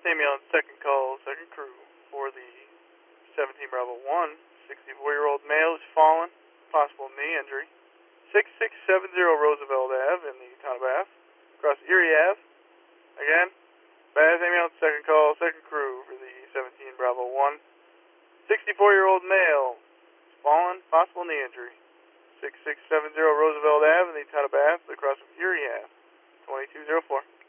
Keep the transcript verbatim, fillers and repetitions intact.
Amy on second call, second crew for the seventeen Bravo one. sixty-four-year-old male is fallen, possible knee injury. sixty-six seventy Roosevelt Avenue in the town of Bath, across Erie Avenue. Again, Bath Amy on second call, second crew for the seventeen Bravo one. sixty-four-year-old male is fallen, possible knee injury. sixty-six seventy Roosevelt Avenue in the town of Bath, across from Erie Avenue. twenty-two oh four.